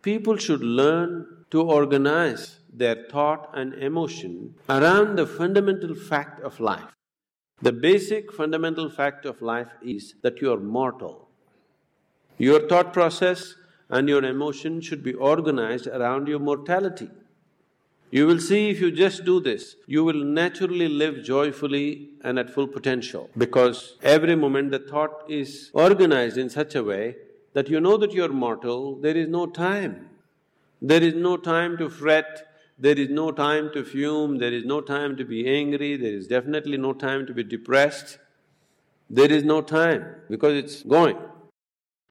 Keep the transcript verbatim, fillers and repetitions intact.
People should learn to organize their thought and emotion around the fundamental fact of life. The basic fundamental fact of life is that you are mortal. Your thought process and your emotion should be organized around your mortality. You will see if you just do this, you will naturally live joyfully and at full potential, because every moment the thought is organized in such a way that you know that you're mortal, there is no time. There is no time to fret, there is no time to fume, there is no time to be angry, there is definitely no time to be depressed. There is no time because it's going.